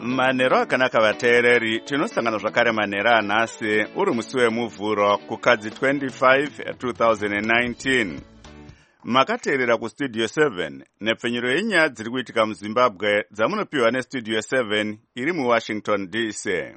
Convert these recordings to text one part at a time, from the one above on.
Manero akanaka vateereri, tinosangana zvakare manero anhasi uri musi wemuvhuro kukadzi 25 2019. Makateerera kustudio 7 nepfenyuro yenyaya dziri kuitika muZimbabwe dzamunopiwa nestudio 7 iri muWashington DC.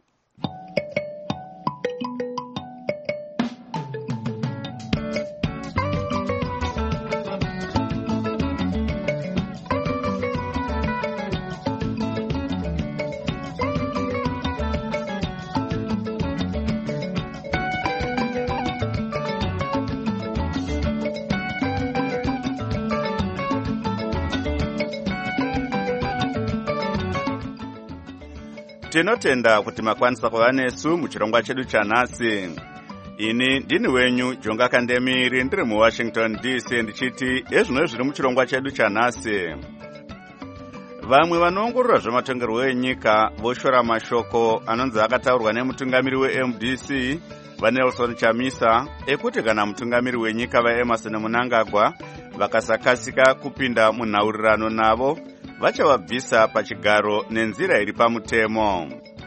Tinotenda kuti makwanisa kuva nesu muchirongwa chedu chanhasi. Ini ndini wenyu Jonga Kandemiri ndiri muWashington DC ndichiti ezvino zviri muchirongwa chedu chanhasi. Vamwe vanoongorora zvematongerwo enyika voshora mashoko anonzi akataurwa nemutungamiri weMDC vaNelson Chamisa ekuti kana mutungamiri wenyika vaEmmerson Mnangagwa vakasakasika kupinda munhaurirano navo vachavabvisa pachigaro nenzira iri pamutemo.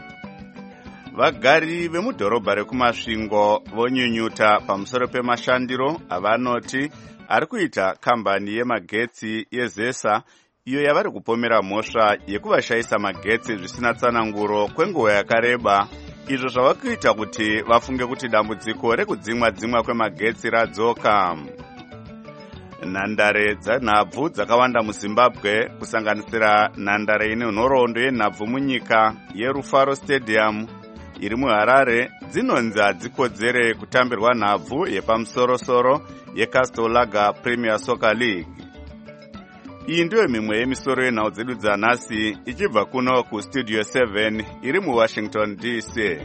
Vagari vemudhorobha rekumasvingo vonyunyuta pamusoro pemashandiro avanoti ari kuita kambani yemagetsi yeZESA iyo yavari kupomera mhosva yekuvashayisa magetsi zvisina tsananguro kwenguva yakareba, izvo zvava kuita kuti vafunge kuti dambudziko rekudzimwa kwemagetsi radzoka. Nhandare dzenhabvu dzakawanda muZimbabwe kusanganisira nhandare ine nhoroondo yenhabvu munyika yeRufaro Stadium iri muHarare dzinonzi hadzikodzere kutambirwa nhabvu yepamusorosoro yeCastle Lager Premier Soccer League. Iyi ndiyo mimwe yemisoro yenhau dzedu dzanhasi ichibva kuno kustudio 7 iri muWashington DC.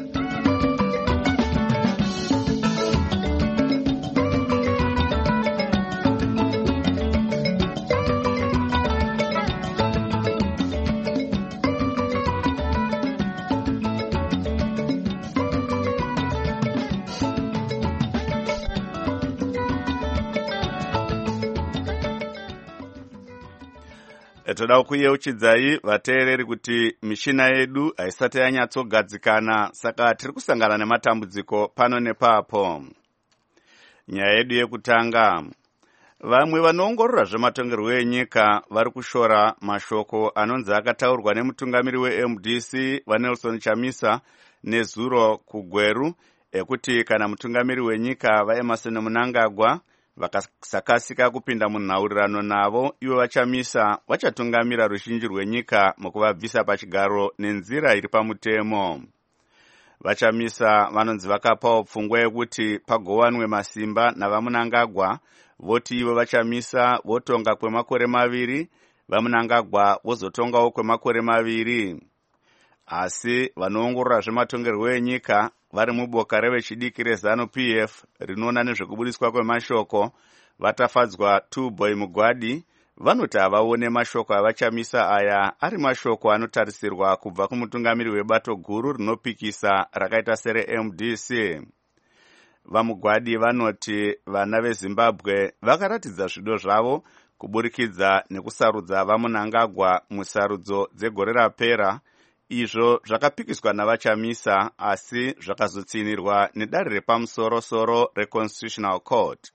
Toda kuyeuchidzai vateereri kuti mishina yedu haisati yanyatsogadzikana, saka tiri kusangana nematambudziko pano nepapo. Nyaya yedu yekutanga, vamwe vanoongorora zvematongerwo enyika vari kushora mashoko anonzi akataurwa nemutungamiri weMDC vaNelson Chamisa nezuro kuGweru ekuti kana mutungamiri wenyika vaEmmerson Mnangagwa vakasakasika kupinda munhaurirano navo, ivo vaChamisa vachatungamira ruzhinji rwenyika mukuvabvisa pachigaro nenzira iri pamutemo. VaChamisa vanonzi vakapawo pfungwa yekuti pagowanwe masimba navaMnangagwa, voti ivo vaChamisa votonga kwemakore 2, vaMnangagwa vozotongawo kwemakore 2. Asi vanoongorora zvematongerwo enyika vari muboka revechidiki reZANU-PF rinoona nezvekubudiswa kwemashoko vatafadzwa Tuboy Mugwadi vanoti havaone mashoko avaChamisa aya ari mashoko anotarisirwa kubva kumutungamiri webato guru rinopikisa rakaita sereMDC. VaMugwadi vanoti vana veZimbabwe vakaratidza zvido zvavo kuburikidza nekusarudza vaMnangagwa musarudzo dzegore rapera, izvo zvakapikiswa navaChamisa asi zvakazotsinirwa nedare repamusorosoro reConstitutional Court.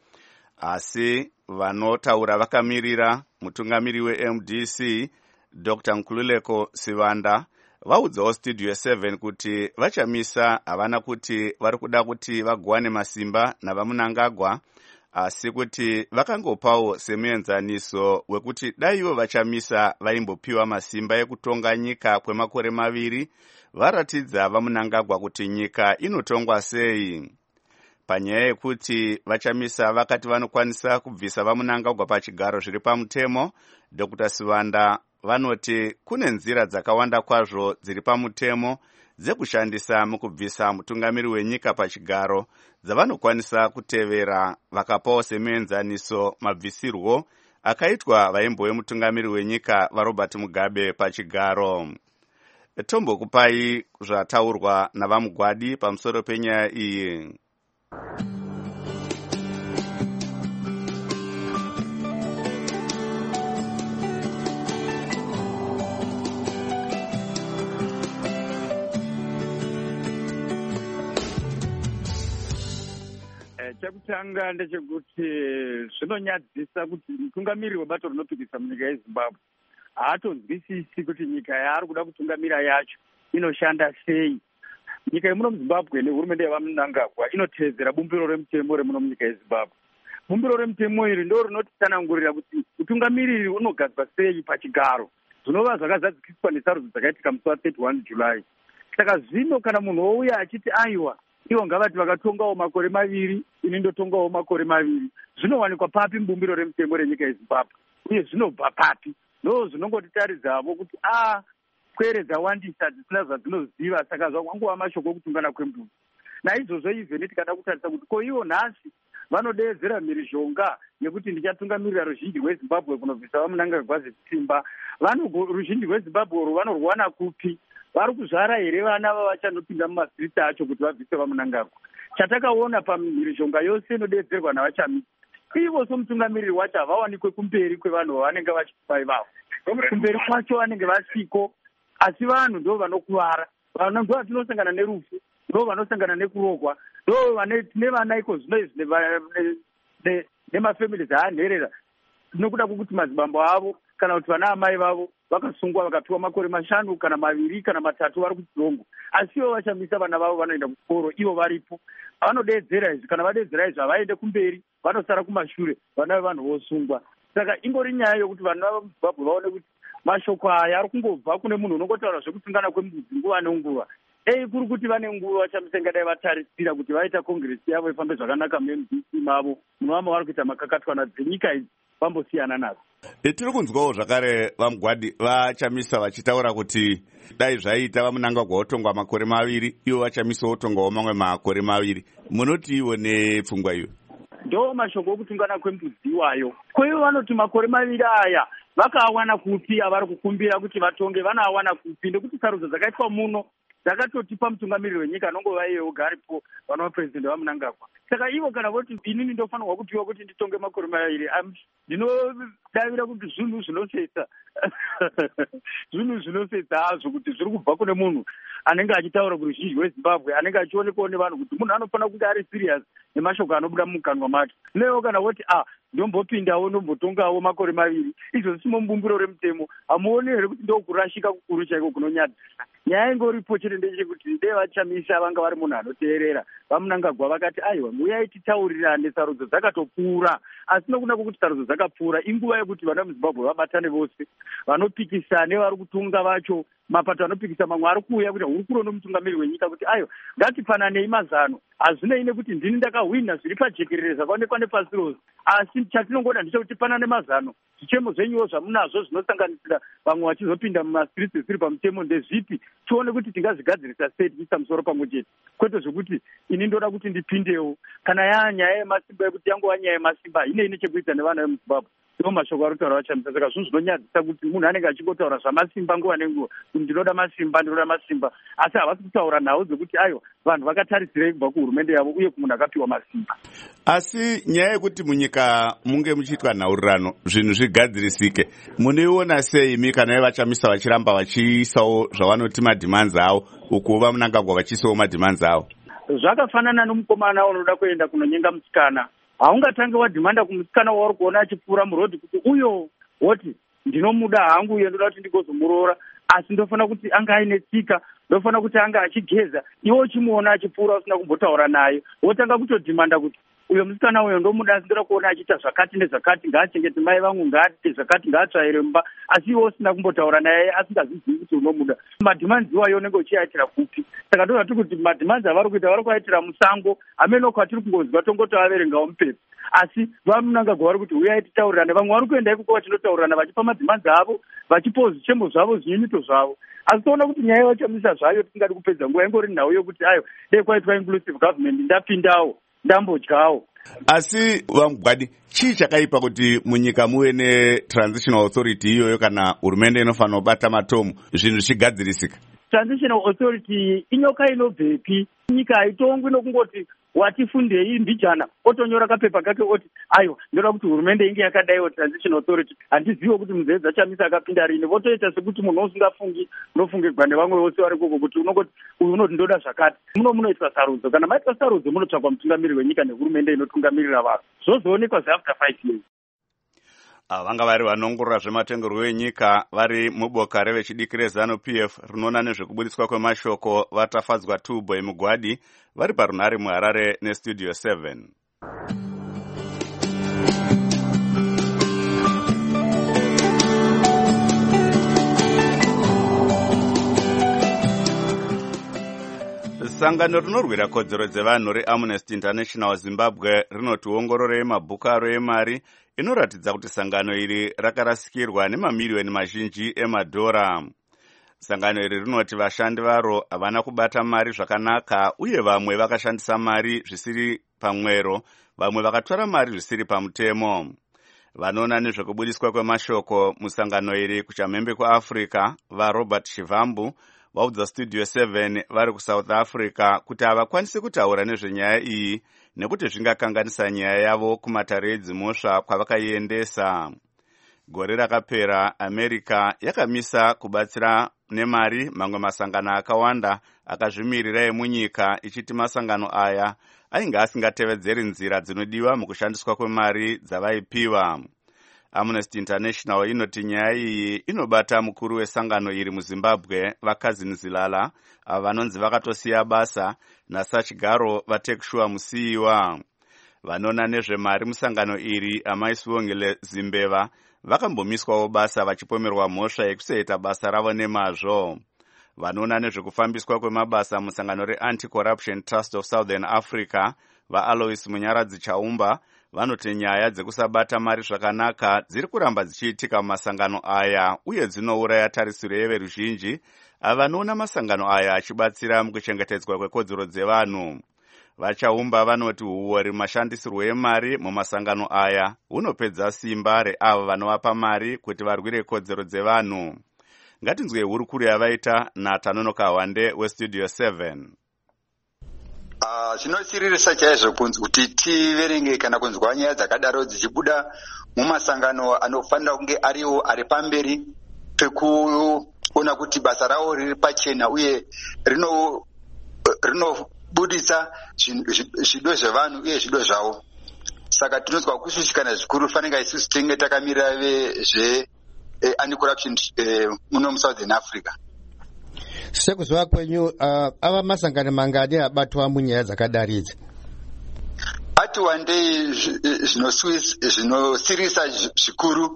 Asi vanotaura vakamirira mutungamiri weMDC Dr. Nkululeko Sivanda vaudzawo studio 7 kuti vaChamisa havana kuti vari kuda kuti vagowane masimba navaMnangagwa, asi kuti vakangopawo semuenzaniso wekuti dai ivo vaChamisa vaimbopiwa masimba ekutonga nyika kwemakore 2 varatidza vaMnangagwa kuti nyika inotongwa sei. Panyaya yekuti vaChamisa vakati vanokwanisa kubvisa vaMnangagwa pachigaro zviri pamutemo, Dr. Sivanda vanoti kune nzira dzakawanda kwazvo dziri pamutemo dzekushandisa mukubvisa mutungamiri wenyika pachigaro dzavanokwanisa kutevera, vakapawo semuenzaniso mabvisirwo akaitwa vaimbo wemutungamiri wenyika vaRobert Mugabe pachigaro. Tombokupai zvataurwa navaMugwadi pamusoro penyaya iyi. Chekutanga ndechekuti zvinonyadzisa kuti mutungamiriri webato rinopikisa munyika yeZimbabwe haatonzwisisi kuti nyika yaari kuda kutungamira yacho inoshanda sei. Nyika yemuno muZimbabwe nehurumende yevaMnangagwa inotedzera bumbiro remutemo remuno munyika yeZimbabwe. Bumbiro remutemo iri ndo rinotitsanangurira kuti utungamiriri unogadzwa sei pachigaro, zvinova zvakazadziswa nesarudzo dzakaitika musi wa31 July. Saka zvino kana munhu ouya achiti aiwa ivo ngavati vakatongawo makore 2 ini ndotongawo makore 2, zvinowanikwa papi mubumbiro remutemo renyika yeZimbabwe uye zvinobva papi? Ndo zvinongotitaridzavo kuti kwere dzawandisa dzisina zvadzinoziva, saka zvangova mashoko okutungana kwembudzi. Naizvozvo izveni tikada kutarisa kuti ko ivo nhasi vanodeedzera mhirizhonga yekuti ndichatungamirira ruzhinji rweZimbabwe kunobvisa vaMnangagwa zvesimba. Ruzhinji rweZimbabwe vanorwana kupi? Vari kuzvara here vana vavachanopinda mumasiriti acho kuti vabvise vaMnangagwa? Chatakaona pamhirizhonga yose inodeedzerwa navachamisi, ivo somutungamiriri wacho havawanikwe kumberi kwevanhu vavanenge vachipa ivavo. Kumberi kwacho vanenge vasiko, asi vanhu ndo vanokuvara. Vanhu ndo vatinosangana nerufu, ndo vanosangana nekurogwa, ndo nevana iko zvino izvi nemafamilies aanherera nokuda kwokuti madzibambo avo kana kuti vana amai vavo vakasungwa vakapiwa makore 5 kana 2 kana 3 vari kuchirongo. Asi ivo vachamisa vana vavo vanoenda kuchikoro, ivo varipo. Vanodeedzera izvi, kana vadeedzera izvi havaende kumberi, vanosara kumashure, vana vevanhu vosungwa. Saka ingori nyaya yokuti vanhu vaMuzimbabwe vaone kuti mashoko aya ari kungobva kune munhu unongotaura zvekutungana kwembudzi nguva nenguva. Kuri kuti vane nguva vachamisa ingadai vatarisira kuti vaita kongresi yavo ifambe zvakanaka muMDC mavo, munovamo vari kuita makakatanwa dzenyika idzi vambosiyana nazo. Tiri kunzwawo zvakare vaMugwadi vachamisa vachitaura kuti dai zvaita vaMnangagwa otongwa makore 2, ivo vachamisa otongwawo mamwe makore 2. Munoti iwo nepfungwa iyo? Ndo mashoko okutungana kwembudzi iwayo. Ko ivo vanoti makore 2 aya vakawana kupi? Avari kukumbira kuti vatonge vanawana kupi? Ndekuti sarudzo dzakaitwa muno dzakatotipa mutungamiriri wenyika anongova iye oga aripo, vanova purezidendi vaMnangagwa. Saka ivo kana voti inini ndofanirwa kupiwa kuti nditonge makore 2, ndinodavira kuti zvinhu zvinosetsa zvinhu zvinosetsa hazvo kuti zviri kubva kune munhu anenge achitaura kuruzhinji rweZimbabwe, anenge achionekwawo nevanhu kuti munhu anofanira kunge ari serious nemashoko anobuda mumukanwa make. Nevo kana voti ndombopindawo ndombotongawo makore 2, izvo zvisimo mubumbiro remutemo, hamuoni here kuti ndokurashika kukuru chaiko kunonyadzisa? Nyaya ingoripo chete ndechekuti dei vachamisa vanga vari munhu anoteerera vaMnangagwa vakati aiwa muyai titaurirane, sarudzo dzakatopfuura. Asi nokuda kwokuti sarudzo dzakapfuura, inguva yekuti vana muZimbabwe vabatane vose, vanopikisa nevari kutunga vacho, mapato anopikisa mamwe ari kuuya kuti hurukuro nomutungamiriri wenyika kuti aiwa ngatipananei mazano. Hazvinei nekuti ndini ndakahwina zviri pajekerere zvakaonekwa nepasi rose, asi chatinongoda ndechekuti panane mazano. Zvichemo zvenyuwo zvamunazvo zvinosanganisira vamwe vachizopinda mumasiriti zvisiri pamutemo ndezvipi? Tione kuti tingazvigadzirisa sei tichiisa musoro pamwe chete, kwete zvokuti ini ndoda kuti ndipindewo. Kana nyaya yemasimba yekuti yangova nyaya yemasimba hainei nechekuita nevana vemuZimbabwe. Ndo mashoko ari kutaura vachamisa. Saka zvinhu zvinonyadzisa kuti munhu anenge achingotaura zvamasimba nguva nenguva kuti ndinoda masimba, asi havasi kutaura nhau dzekuti aiwa vanhu vakatarisirei kubva kuhurumende yavo uye kumunhu akapiwa masimba. Asi nyaya yekuti munyika munge muchiitwa nhaurirano zvinhu zvigadzirisike, munoiona sei imi kana vachamisa vachiramba vachiisawo zvavanoti madhimanzi avo, uku vaMnangagwa vachiisawo madhimanzi avo? Zvakafanana nomukomana unoda kuenda kunonyenga musikana. Haungatange wadhimanda kumusikana wauri kuona achipfuura murodhi kuti uyo woti ndinomuda hangu uye ndoda kuti ndigozomuroora, asi ndofanira kuti anga aine tsika, ndofanira kuti anga achigeza. Iwo uchimuona achipfuura usina kumbotaura naye, wotanga kutodhimanda kuti uyo musikana uyo ndomuda, asi ndoda kuona achiita zvakati nezvakati, ngaachengete mai vangu, ngaatite zvakati, ngaatsvaire mumba, asi iwo usina kumbotaura naye, asingazvizivi kuti unomuda. Madhimanzi iwayo unenge uchiaitira kupi? Saka ndozvati kuti madhimanzi avari kuita vari kuaitira musango, amene kwatiri kungonzwa tongotoaverengawo mupepa. Asi vaMnangagwa vari kuti uyai titaurirane. Vamwe vari kuenda ikoko vachinotaurirana vachipa madhimanzi avo, vachipawo zvichemo zvavo, zvinyunyuto zvavo. Asi toona kuti nyaya yavachamisa zvayo tisingadi kupedza nguva, ingori nhau yokuti ayo dei kwaitwa inclusive government, ndapindawo ndambodyawo. Asi vaMugwadi, chii chakaipa kuti munyika muve netransitional authority iyoyo kana hurumende inofanira kubata matomu zvinhu zvichigadzirisika? Transitional authority inyoka inobvepi? Nyika haitongwi nokungoti wati fundei mbijana otonyora kapepa kake oti aiwa ndoda kuti hurumende inge yakadaiwo transition authority. Handizivo kuti Muzeza Chamisa akapinda rini. Votoita sekuti munhu usingafungi unofungirwa nevamwe vose vari koko kuti unongoti uyu unoti ndoda zvakati. Munoitwa sarudzo. Kana maitwa sarudzo munotsvakwa mutungamiriri wenyika nehurumende inotungamirira vanhu. Zvozoonekwa after 5 years. Vanga vari vanongorora zvematongerwo enyika vari muboka revechidiki reZANU-PF rinoona nezvekubudiswa kwemashoko vatafadzwa Tubo Mugwadi vari parunhare muHarare nestudio 7. Sangano rinorwira kodzero dzevanhu reAmnesty International Zimbabwe rinoti ongororo yemabhuku aro emari inoratidza kuti sangano iri rakarasikirwa nemamiliyoni mazhinji emadhora. Sangano iri rinoti vashandi varo havana kubata mari zvakanaka uye vamwe vakashandisa mari zvisiri pamwero, vamwe vakatora mari zvisiri pamutemo. Vanoona nezvekubudiswa kwemashoko musangano iri kuchamhembe kuAfrica vaRobert Shivambu vaudza studio 7 vari kuSouth Africa kuti havakwanisi kutaura nezvenyaya iyi nekuti zvingakanganisa nyaya yavo kumatare edzimhosva kwavakaiendesa. Gore rakapera America yakamisa kubatsira nemari mamwe masangano akawanda akazvimirira emunyika ichiti masangano aya ainge asingatevedzeri nzira dzinodiwa mukushandiswa kwemari dzavaipiwa. Amnesty International inoti nyaya iyi inobata mukuru wesangano iri muZimbabwe vaKazini Zilala avo vanonzi vakatosiya basa naSachigaro Vatekshua musiyiwa. Vanoona nezvemari musangano iri amaisivongele Zimbeva vakambomiswawo basa vachipomerwa mhosva yekusaita basa ravo nemazvo. Vanoona nezvekufambiswa kwemabasa musangano reAnti-Corruption Trust of Southern Africa vaAlois Munyaradzi Chaumba vanoti nyaya dzekusabata mari zvakanaka dziri kuramba dzichiitika mumasangano aya uye dzinouraya tarisiro yeveruzhinji vanoona masangano aya achibatsira mukuchengetedzwa kwekodzero dzevanhu. Vachaumba vanoti huori mashandisirwo emari mumasangano aya hunopedza simba reavo vanovapa mari kuti varwire kodzero dzevanhu. Ngatinzwe hurukuru yavaita naTanonoka Hwande westudio 7. Zvinosiririsa chaizvo kunzi kuti tiverenge kana kunzwa nyaya dzakadaro dzichibuda mumasangano anofanira kunge ariwo ari pamberi pekuona kuti basa rawo riri pachena uye rinobudisa zvido zvevanhu uye zvido zvavo. Saka tinonzwa kushushikana zvikuru fanira isusu tinge takamirira vezve anti-corruption muno muSouthern Africa. Sekuziva kwenyu ava masangano mangani abatwa munyaya dzakadaridzi? Ati wandei zvinosirisa zvikuru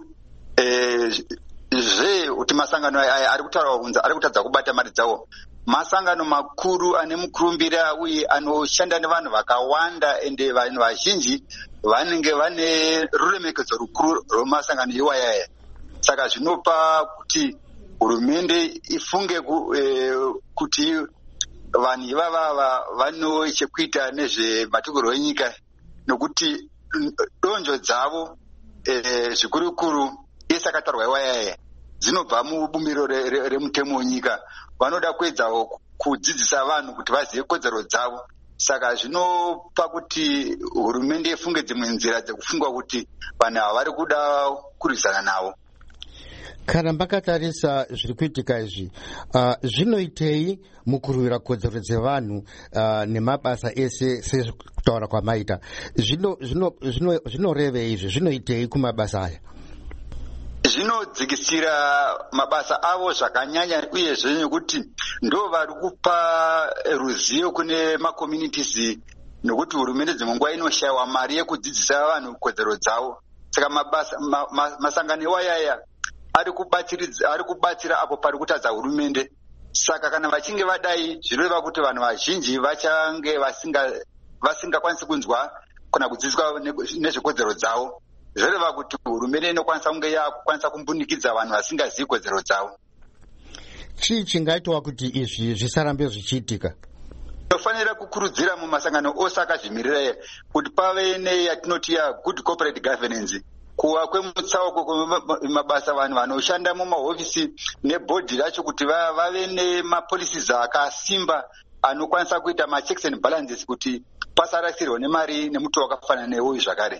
kuti masangano aya ari kutaura kunzi ari kutadza kubata mari dzawo. Masangano makuru ane mukurumbira uye anoshanda nevanhu vakawanda ende vanhu vazhinji vanenge vane ruremekedzo rukuru rwemasangano iwaya. Saka zvinopa kuti hurumende ifunge kuti vanhu ivava vano chekuita nezvematongerwo enyika nokuti donzvo dzavo zvikurukuru yese akatarwa iwayaya dzinobva mubumbiro remutemo wenyika. Vanoda kuedzawo kudzidzisa vanhu kuti vazive kodzero dzavo. Saka zvinopa kuti hurumende ifunge dzimwe nzira dzekufungwa kuti vanhu ava vari kuda kurwisana navo. Kana mbakatarisa zviri kuitika izvi, zvinoitei mukurwira kodzero dzevanhu nemabasa ese sezvekutaura kwamaita? Zvinorevei izvi? Zvinoitei kumabasa aya? Zvinodzikisira mabasa avo zvakanyanya uyezve nekuti ndo vari kupa ruzivo kune makommunities nokuti hurumende dzimwe nguva inoshayiwa mari yekudzidzisa vanhu kodzero dzavo. Saka masangano iwayaya ari kubatsira apo pari kutadza hurumende. Saka kana vachinge vadai zvinoreva kuti vanhu vazhinji vachange vasingakwanisi kunzwa kana kudzidziswa nezvekodzero dzavo. Zvoreva kuti hurumende inokwanisa kunge yakukwanisa kumbunikidza vanhu vasingazivi kodzero dzavo. Chii chingaitwa kuti izvi zvisarambe zvichiitika? Tinofanira kukurudzira mumasangano ose akazvimirira kuti pave neyatinoti good corporate governance, kuva kwemutsauko kwemabasa vanhu vanoshanda mumahofisi nebhodhi racho kuti vave nemapolicies akasimba anokwanisa kuita machecks and balances kuti pasarasirwa nemari nemuti wakafanana newoyu zvakare.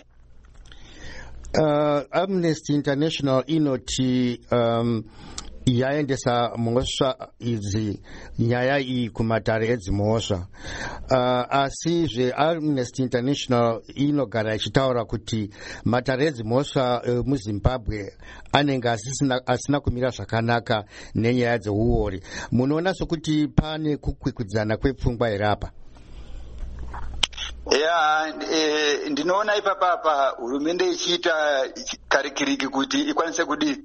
Amnesty International inoti yaendesa mhosva idzi nyaya iyi kumatare edzimhosva, asizve Amnesty International inogara ichitaura kuti matare edzimhosva muZimbabwe anenge asina kumira zvakanaka nenyaya dzeuori. Munoona sokuti pane kukwikwidzana kwepfungwa here apa? Ndinoona ipapa hurumende ichiita karikiriki kuti ikwanise kudi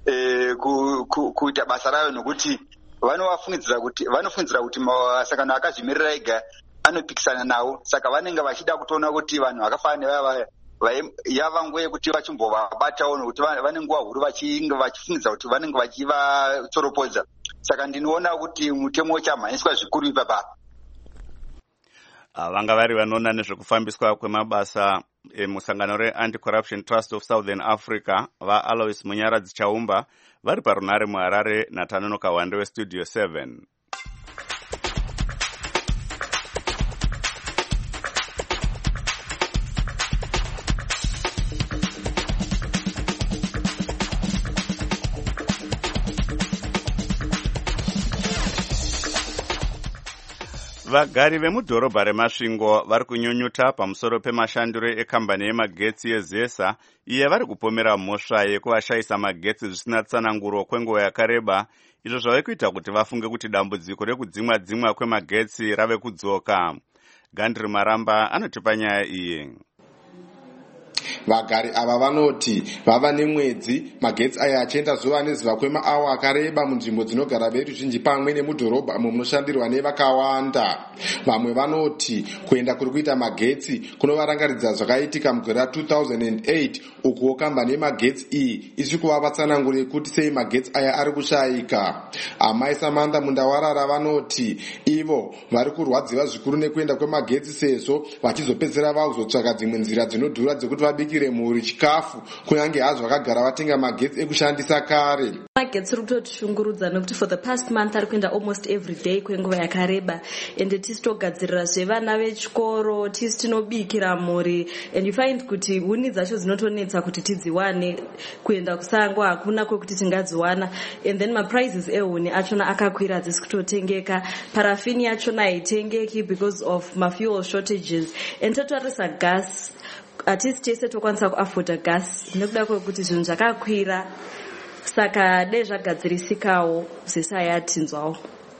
kuita basa rayo, nokuti vanofungidzira kuti masangano akazvimirira ega anopikisana nawo, saka vanenge vachida kutoona kuti vanhu vakafanana yava nguva yekuti vachimbovabatawo, nokuti vane nguva huru vachifungidzira kuti vanenge vachivatsoropodza. Saka ndinoona kuti mutemo uchamhanyiswa zvikuru ipapa. Vanga vari vanoona nezvekufambiswa kwemabasa emusangano reAnti-Corruption Trust of Southern Africa vaAlois Munyaradzi Chaumba vari parunare muHarare naTanono Kawande weStudio 7. Vagari vemudhorobha reMasvingo vari kunyunyuta pamusoro pemashandiro ekambani yemagetsi yeZESA iye vari kupomera mhosva yekuvashayisa magetsi zvisina tsananguro kwenguva yakareba, izvo zvave kuita kuti vafunge kuti dambudziko rekudzimwa kwemagetsi rave kudzoka. Gandri Maramba anotipa nyaya iyi. Vagari ava vanoti vava nemwedzi magetsi aya achienda zuva nezuva kwemaawa akareba munzvimbo dzinogara veruzhinji pamwe nemudhorobha munoshandirwa nevakawanda. Vamwe vanoti kuenda kuri kuita magetsi kunovarangaridza zvakaitika mugore ra2008 ukuwo kambani yemagetsi iyi ichiri kuvapa tsananguro yekuti sei magetsi aya ari kushayika. Amai Samantha Mundawarara vanoti ivo vari kurwadziwa zvikuru nekuenda kwemagetsi sezvo vachizopedzera vakuzotsvaka dzimwe nzira dzinodhura dzekuti vabikire mhuri chikafu kunyange hazvo vakagara vatenga magetsi ekushandisa kare. Magetsi rikutotishungurudza nekuti for the past month ari kuenda almost every day kwenguva yakareba, ende tisitogadzirira zvevana vechikoro, tisi tinobikira mhuri, and you find kuti huni dzacho dzinotonetsa kuti tidziwane, kuenda kusango hakuna kwekuti tingadziwana, and then maprizes ehuni achona akakwira dzisi kutotengeka, parafini yachona haitengeki because of mafuel shortages, and totarisa gas hatisi tese tokwanisa kuafodha gas nekuda kwekuti zvinhu zvakakwira, saka dai zvagadzirisikawo ZESA yatinzwawo.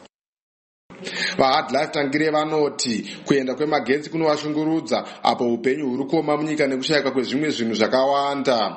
VaHardlife Tangire vanoti kuenda kwemagetsi kunovashungurudza apo upenyu huri kuoma munyika nekushayika kwezvimwe zvinhu zvakawanda.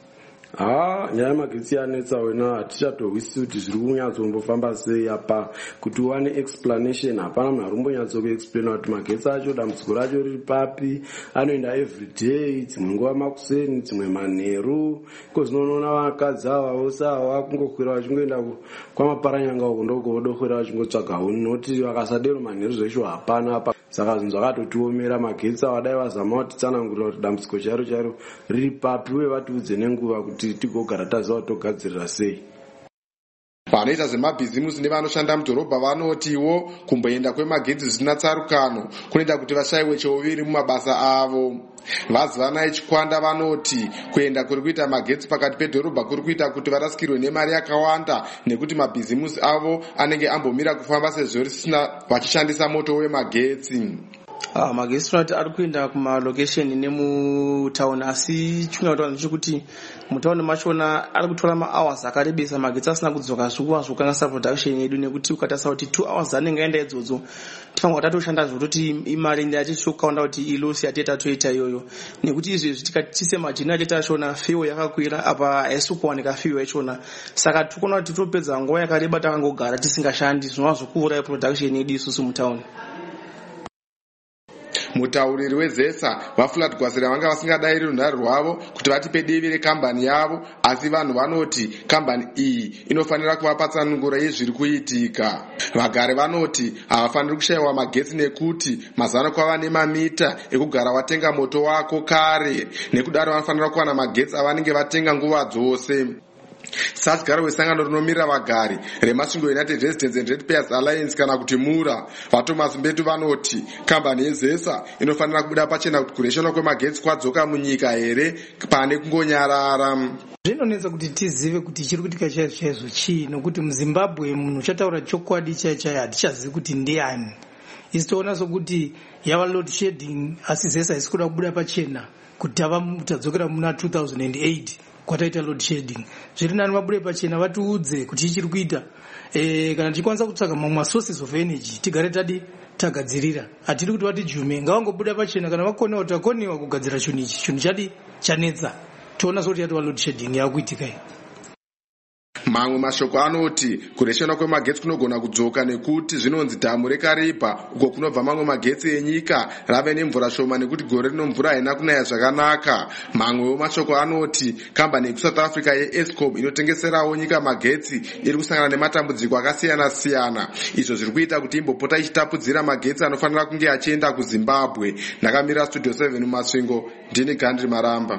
Nyaya yemagetsi yanetsa wena hatichatorwisisi kuti zviri kunyatsombombofamba sei apa, kuti uwane explanation hapana munhu ari kumbonyatsokuexplaina kuti magetsi acho dambudziko racho riri papi, anoenda everyday, dzimwe nguva makuseni, dzimwe manheru, kozvinoona vakadzi ava vose ava kungokwira vachingoenda kwamaparanyanga uko ndokovodokwira vachingotsvaga huni, noti vakasadero manheru zvesho hapana apa. Saka zvinhu zvakatotiomera, magetsi avadai vazama kuti tsanangurira kuti dambudziko chairo riri papi uye vatiudze nenguva kuti tigogara taziva kuti togadzirira sei. Vanoita zvemabhizimusi nevanoshanda mudhorobha vanotiwo kumboenda kwemagetsi zvisina tsarukano kunoita kuti vashayiwe cheuviri mumabasa avo. Vazivanai Chikwanda vanoti kuenda kuri kuita magetsi pakati pedhorobha kuri kuita kuti varasikirwe nemari yakawanda nekuti mabhizimusi avo anenge ambomira kufamba sezvo risina vachishandisa moto wemagetsi. Magetsi tunati ari kuenda kumalokesheni nemutauni, asi chinotaura ndechekuti mutauni machona ari kutora mahours akarebesa magetsi asina kudzoka zvikuva zvokanasa production yedu, nekuti ukatarisa kuti 2 hours anenge aenda idzodzo tifanga tatoshanda zvototi imari ndiyatichokaunda kuti ilosi yateta toita iyoyo, nekuti izvezvi tikatise majini ateta achona fuel yakakwira apa haisi kuwanika fuel yachona, saka tikuona kuti topedza nguva yakareba takangogara tisingashandi, zvinova zvokuuraya production yedu isusu mutauni. Mutauriri weZESA vaFlat Gwasira vanga vasingadairi runhare rwavo kuti vatipe divi rekambani yavo, asi vanhu vanoti kambani iyi inofanira kuvapa tsananguro yezviri kuitika. Vagari vanoti havafaniri kushayiwa magetsi nekuti mazano kwava nemamita ekugara watenga moto wako kare, nekudaro vanofanira kuwana magetsi avanenge vatenga nguva dzose. satigaro wesangano rinomirira vagari remasvingo United Residents and Ratepayers Alliance kana kuti mura vaThomas Mbetu vanoti kambani yezesa inofanira kubuda pachena kuti kureshona kwemagetsi kwadzoka munyika here pane kungonyarara. Zvinonetsa kuti tizive kuti chiri kuitika chaizvo chii, nokuti muZimbabwe munhu uchataura chokwadi chaicho hatichazivi kuti ndiani. Isi toona sokuti yava load shedding asi zesa isi kuda kubuda pachena kuti tadzokera muna 2008 kwataita load shedding. Zviri nani vabude pachena vatiudze kuti chiri kuita. Kana tichikwanisa kutsvaga mamwe sources of energy tigare tagadzirira. Hatiri kuti vati jume ngavangobuda pachena kana vakoniwa kuti vakoniwa kugadzira chinhu ichi, chinhu chadi chanetsa. Toona kuti yatova load shedding yakuitika. Mamwe mashoko anoti kureshona kwemagetsi kunogona kudzoka nekuti zvinonzi dhamu reKaripa uko kunobva mamwe magetsi enyika rave nemvura shoma nekuti gore rino mvura haina kunaya zvakanaka. Mamwewo mashoko anoti kambani yekuSouth Africa yeEskom inotengeserawo nyika magetsi iri kusangana nematambudziko akasiyana siyana. Izvo zviri kuita kuti imbopota ichitapudzira magetsi anofanira kunge achienda kuZimbabwe. Ndakamira Studio 7 mumasvingo, ndini Gandri Maramba.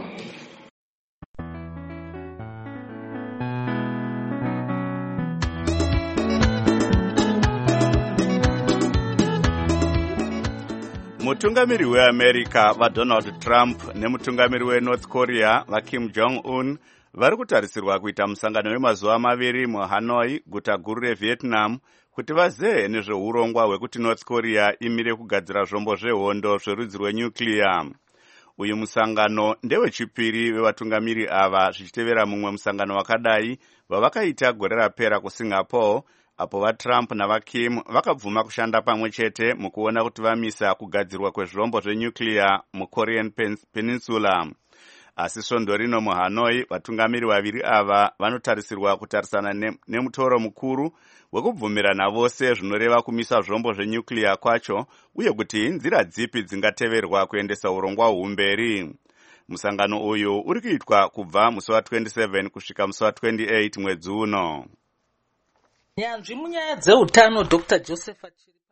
Mutungamiri weAmerica vaDonald Trump nemutungamiri weNorth Korea vaKim Jong-un vari kutarisirwa kuita musangano wemazuva maviri muHanoi, guta guru reVietnam, kuti vazehe nezveurongwa hwekuti North Korea imire kugadzira zvombo zvehondo zverudzi rwenyuclear. Uyu musangano ndewechipiri wevatungamiri ava zvichitevera mumwe musangano wakadai vavakaita gore rapera kuSingapore, apo vaTrump navaKim vakabvuma kushanda pamwe chete mukuona kuti vamisa kugadzirwa kwezvombo zvenyuclear muKorean Peninsula. Asi svondo rino muHanoi, vatungamiri vaviri ava vanotarisirwa kutarisana nemutoro mukuru wekubvumirana vose zvinoreva kumisa zvombo zvenyuclear kwacho uye kuti nzira dzipi dzingateverwa kuendesa urongwa humberi. Musangano uyu uri kuitwa kubva musi wa27 kusvika musi wa28 mwedzi uno. Nyanzvi munyaya dzeutano Dr. Joseph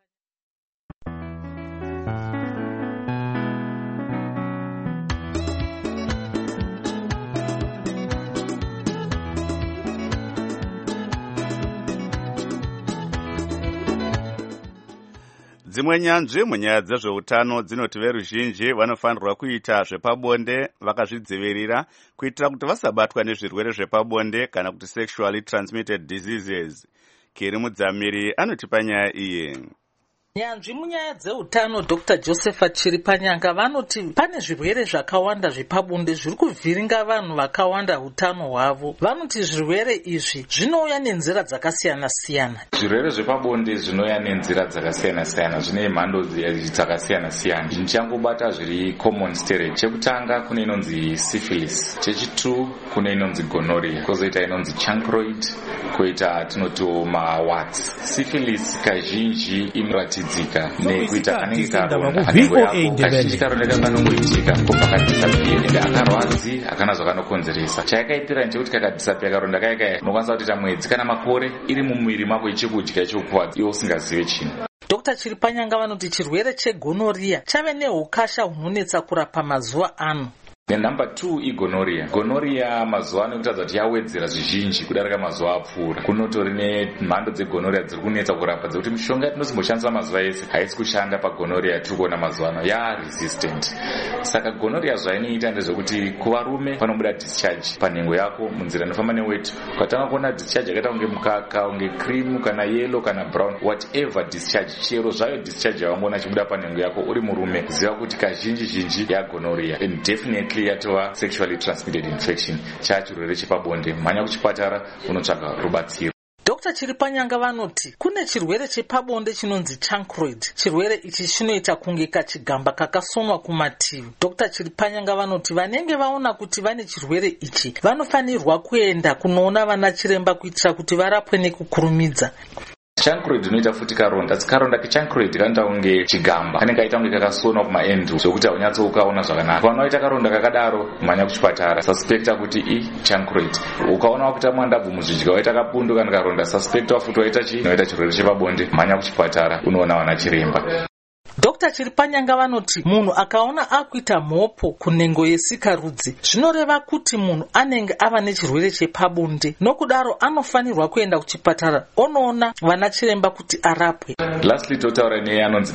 Dzimwe nyanzvi munyaya dzezveutano dzinoti veruzhinji vanofanirwa kuita zvepabonde vakazvidzivirira kuitira kuti vasabatwa nezvirwere zvepabonde kana kuti sexually transmitted diseases. Kiri Mudzamiri anotipa nyaya iyi. Nyanzvi munyaya dzeutano Dr. Joseph Chiripanyanga vanoti pane zvirwere zvakawanda zvepabonde zviri kuvhiringa vanhu vakawanda utano hwavo. Vanoti zvirwere izvi zvinouya nenzira dzakasiyana siyana. Zvirwere zvepabonde zvinouya nenzira dzakasiyana siyana, zvine mhando dzakasiyana siyana. Ndichangobata zviri common stereotype. Chekutanga kune inonzi syphilis, chechitu kune inonzi gonorrhea, kozoita inonzi chancroid, koita tinoto mawarts. Syphilis kazhinji inoratidzika nekuita kanenge karonda kanengo yako kazhinji karonda kanongoitika kopakadisapia akarwadzi akana zvakanokonzeresa. Chayakaitira ndechekuti kakadisapia karonda kayakaya unokwanisa kutoita mwedzi kana makore iri mumwiri mako ichikudya chokuvadza iwe usingazive chinhu. Dr. Chiripanyanga vanoti chirwere chegonorrhea chave neukasha hunonetsa kurapa mazuva ano. Number 2 igonorrhea. Gonorrhea mazuva ano kutaridza kuti yawedzera zvizhinji kudarika mazuva apfuura. Kunotori nemhando dzegonorrhea dziri kunetsa kurapa dzekuti mishonga yatinozimboshandisa mazuva ese haisi kushanda pagonorrhea tiri kuona mazuva ano resistant. Saka gonorrhea zvainoita ndezvekuti kuvarume panobuda discharge panhengo yako munzira inofamba neweti. Ukatanga kuona discharge yakaita kunge mukaka, unge cream kana yellow kana brown, whatever discharge, chero zvayo discharge yawangoona chibuda panhengo yako uri murume, ziva kuti kazhinji yagonorrhea. And definitely yatova sexually transmitted infection, chachirwere chepabonde. Mhanya kuchipatara unotsvaga rubatsiro. Dr. Chiripanyanga vanoti kune chirwere chepabonde chinonzi chancroid. Chirwere ichi chinoita kunge kachigamba kakasonwa kumativi. Dr. Chiripanyanga vanoti vanenge vaona kuti vane chirwere ichi vanofanirwa kuenda kunoona vana chiremba kuitira kuti varapwe nekukurumidza. Chancroid inoita futi karonda. Karonda kechancroid kanoita kunge chigamba, kanenge kaita kunge kakasonwa kumaendu zvokuti haunyatsokukaona zvakanaka. Vanoita karonda kakadaro mhanya kuchipatara, suspecta kuti chancroid. Ukaona wakuita mwandabvu muzvidya waita kapundu kana karonda, suspecta futi waita chirwere chepabonde, mhanya kuchipatara unoona vana chiremba. Dr. Chiripanyanga vanoti munhu akaona akuita mhopo kunhengo yesikarudzi zvinoreva kuti munhu anenge ava nechirwere chepabonde, nokudaro anofanirwa kuenda kuchipatara onoona vana chiremba kuti arapwe. Lastly, totaura neye anonzi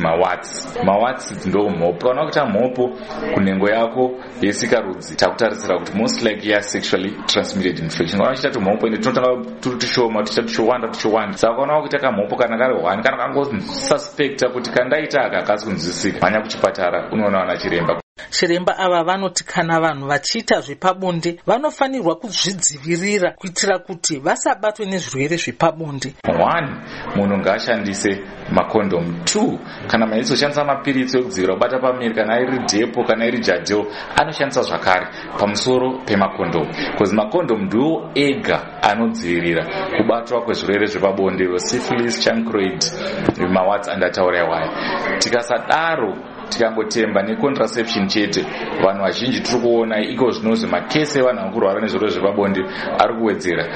mawatsi ndo mhopo. Kana kuita mhopo kunhengo yako yesikarudzi takutarisira kuti most likely ya sexually transmitted infection. Kana kuita mhopo ende tinotanga turi tushoma tuchiwanda. Saka kana kuita kamhopo kana kari 1 kana kangosuspecta kuti kandaita akakasi kunzwisika, mhanya kuchipatara unoona vana chiremba. Chiremba ava vanoti kana vanhu vachiita zvepabonde vanofanirwa kuzvidzivirira kuitira kuti vasabatwe nezvirwere zvepabonde. 1. Munhu ngaashandise makondomu. 2. Kana maizoshandisa mapiritsi ekudzivirira kubata pamiri, kana iri depo kana iri jadel, anoshandisa zvakare pamusoro pemakondomu, because makondomu ndiwo ega anodzivirira kubatwa kwezvirwere zvepabonde, syphilis, chancroid, mawatsi andataura iwayo. Tikasadaro tikangotemba necontraception chete, vanhu vazhinji tiri kuona iko zvinozvi makese evanhu vari kurwara nezvirwere zvepabonde ari kuwedzera.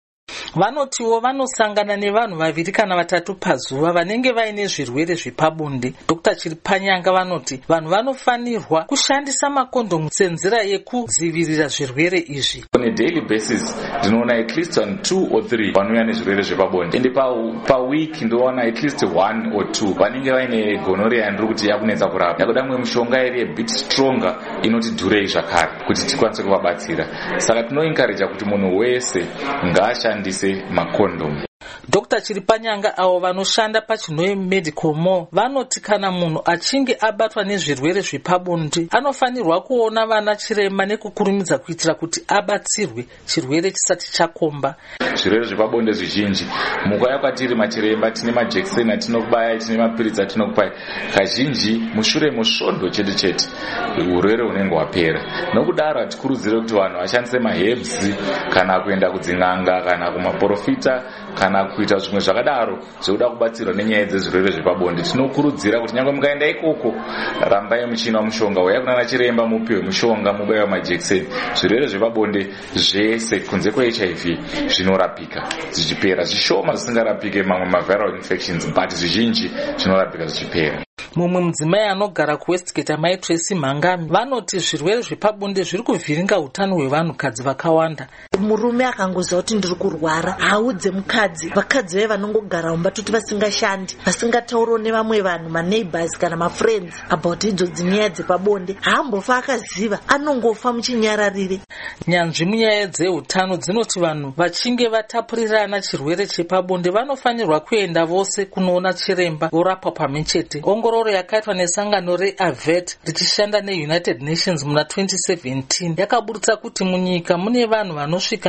Vanotiwo vanosangana nevanhu 2 kana 3 pazuva vanenge vaine zvirwere zvepabonde. Dr. Chiripanyanga vanoti vanhu vanofanirwa kushandisa makondomu senzira yekudzivirira zvirwere izvi. On a daily basis ndinoona at least 2 or 3 vanouya nezvirwere zvepabonde, ende pa week ndinoona at least 1 or 2 vanenge vaine gonorrhea yandiri kuti yakunetsa kurapa, yakuda mwe mishonga iri a bit stronger inoti dhurei zvakare kuti tikwanise kuvabatsira. Saka tinoencourage kuti munhu wese ngaashandise makondomu. Dr. Chiripanyanga avo vanoshanda pachinoi Medical Mall vanoti kana munhu achinge abatwa nezvirwere zvepabonde anofanirwa kuona vana chiremba nekukurumidza kuitira kuti abatsirwe chirwere chisati chakomba. Zvirwere zvepabonde zvizhinji munguva yakwatiri machiremba tine majekiseni atinokubaya, tine mapiritsi atinokubaya, kazhinji mushure mesvondo chete urwere unenge wapera. Nokudaro hatikurudzire kuti vanhu vashandise maherbs kana kuenda kudzin'anga kana kumaprofita kana kuita zvimwe zvakadaro zvokuda kubatsirwa nenyaya dzezvirwere zvepabonde. Tinokurudzira kuti nyangwe mukaenda ikoko rambai muchina mushonga, uyai kunana chiremba mupiwe mushonga, mubaiwe majekiseni. Zvirwere zvepabonde zvese kunze kweHIV zvinorapika zvichipera, zvishoma zvisingarapike mamwe maviral infections, but zvizhinji zvinorapika zvichipera. Mumwe mudzimai anogara kuWestgate amai Tracy Mangami vanoti zvirwere zvepabonde zviri kuvhiringa utano hwevanhukadzi vakawanda. Murume akangoziva kuti ndiri kurwara, haudze mukadzi, vakadzi vaya vanongogara mumba toti vasingashandi, vasingataurawo nevamwe vanhu, maneighbors kana mafriends about idzodzi nyaya dzepabonde, haambofa akaziva, anongofa muchinyararire. Nyanzvi munyaya dzeutano dzinoti vanhu vachinge vatapurirana chirwere chepabonde vanofanirwa kuenda vose kunoona chiremba vorapwa pamwe chete. Ongororo yakaitwa nesangano reAVET richishanda neUnited Nations muna 2017 yakaburitsa kuti munyika mune vanhu vanosvika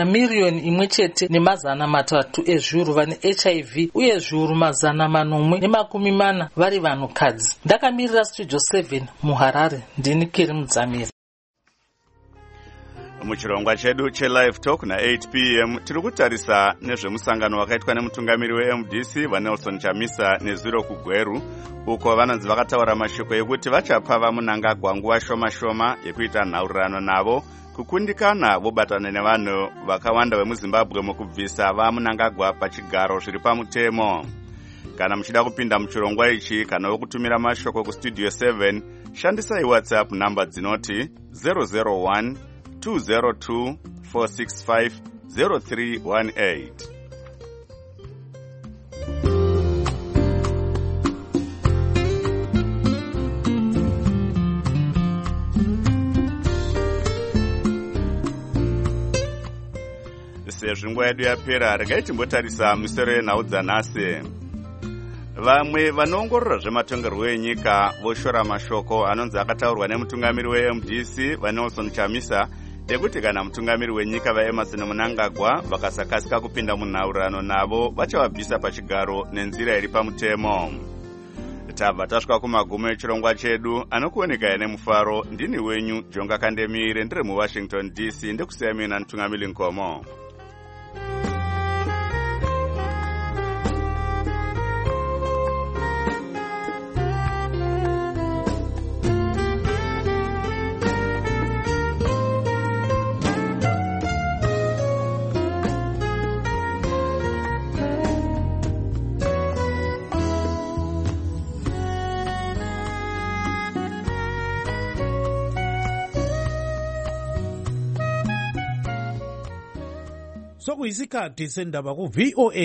1,300,000 ezviuru vane HIV uye zviuru 440 vari vanhukadzi. Ndakamirira Studio 7 muHarare, ndini Kiri Mudzamiri. Muchirongwa chedu chelive talk na8 p.m. tiri kutarisa nezvemusangano wakaitwa nemutungamiri weMDC vaNelson Chamisa nezuro kugweru, uko vanonzi vakataura mashoko ekuti vachapa vaMunangagwa nguva shoma yekuita nhaurirano navo kukundikana vobatana nevanhu vakawanda vemuZimbabwe mukubvisa vaMunangagwa pachigaro zviri pamutemo. Kana muchida kupinda muchirongwa ichi kana wokutumira mashoko kustudio 7 shandisai WhatsApp namba dzinoti 001 202 465 0318. Sezvo nguva yedu yapera, regai timbotarisa misoro yenhau dzanhasi. Vamwe vanoongorora zvematongerwo enyika voshora mashoko anonzi akataurwa nemutungamiri weMDC vaNelson Chamisa ekuti kana mutungamiri wenyika vaEmmerson Mnangagwa vakasakasika kupinda munhaurirano navo vachavabvisa pachigaro nenzira iri pamutemo. Tabva tasvika kumagumo echirongwa chedu, anokuoneka nemufaro. Ndini wenyu Jonga Kandemire, ndiri muWashington DC, ndikusiya mina Ntungamiri Nkomo. sokuyisikhathi sendaba ku-VOA